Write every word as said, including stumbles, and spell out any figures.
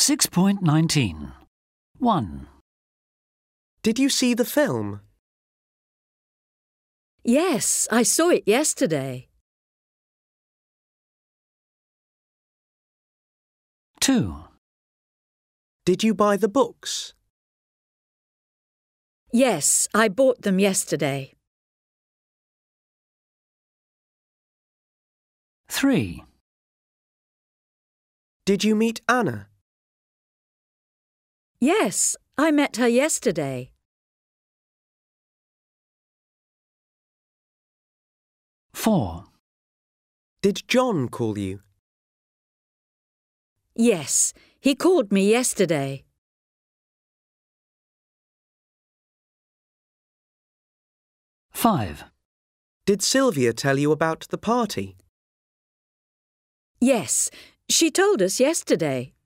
six point nineteen. one. Did you see the film? Yes, I saw it yesterday. two. Did you buy the books? Yes, I bought them yesterday. three. Did you meet Anna? Yes, I met her yesterday. four. Did John call you? Yes, he called me yesterday. five. Did Sylvia tell you about the party? Yes, she told us yesterday.